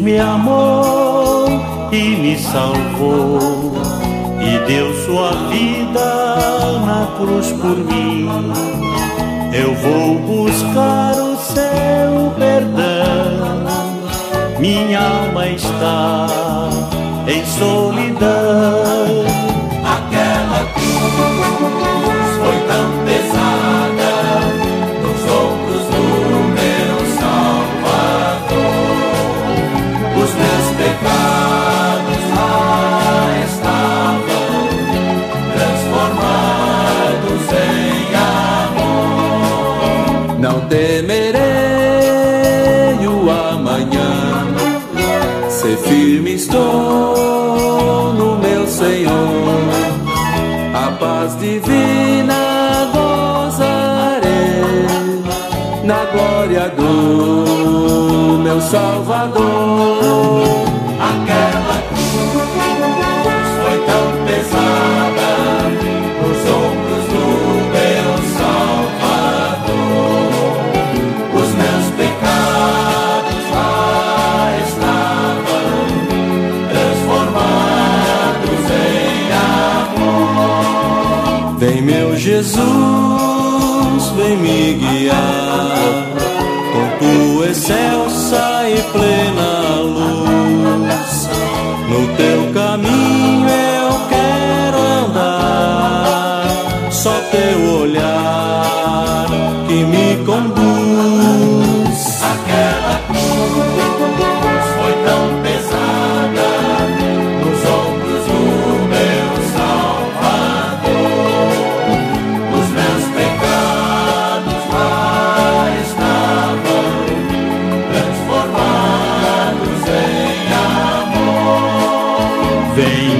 me amou e me salvou, e deu sua vida na cruz por mim. Eu vou buscar o seu perdão, minha alma está em solidão. Aquela cruz foi tão pesada nos ombros do meu Salvador. Os meus pecados lá estavam transformados em amor. Não temerei o amanhã, ser firme estou no meu Senhor. A paz divina gozarei na glória do meu Salvador. Aquela cruz foi tão pesada nos ombros do meu Salvador. Os meus pecados lá estavam transformados em amor. Vem meu Jesus, vem me guiar com tua excelsa e plena luz. No teu caminho eu quero andar, só teu olhar que me conduz. Aquela cruz foi tão pesada nos ombros do meu Salvador. Os meus pecados lá estavam transformados em amor. Vem